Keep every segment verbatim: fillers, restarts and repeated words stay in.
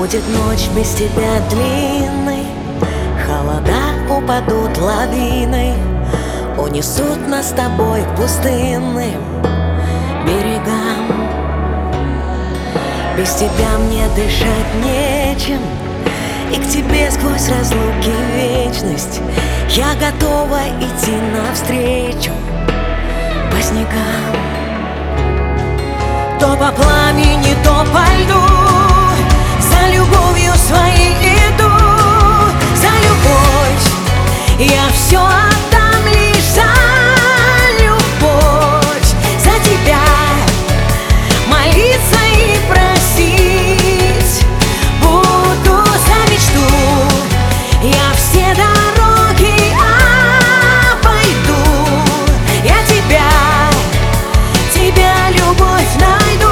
Будет ночь без тебя длинной, холода упадут лавиной, унесут нас с тобой к пустынным берегам. Без тебя мне дышать нечем, и к тебе сквозь разлуки вечность я готова идти навстречу по снегам. То по пламени, то по льду, за любовью своей иду. За любовь я все отдам, лишь за любовь. За тебя молиться и просить буду. За мечту я все дороги обойду. Я тебя, тебя, любовь, найду.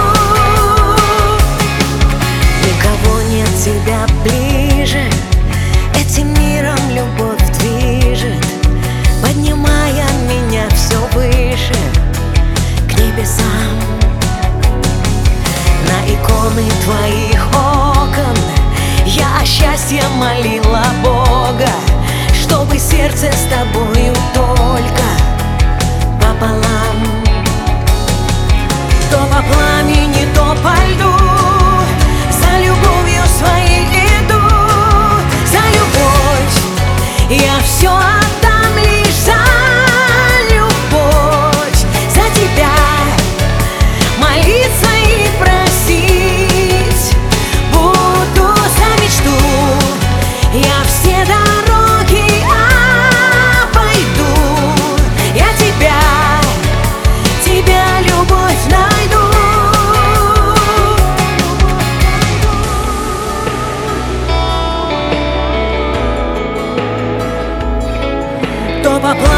Никого нет тебя ближе, этим миром любовь движет, поднимая меня все выше к небесам. На иконы твоих окон я о счастье молила Бога, чтобы сердце с тобою только пополам. То по пламени, то по льду, за любовью своей иду. За любовь я все отдам, лишь за любовь. За тебя молиться и просить буду. За мечту я все дороги обойду. Я тебя, тебя, любовь, найду. То по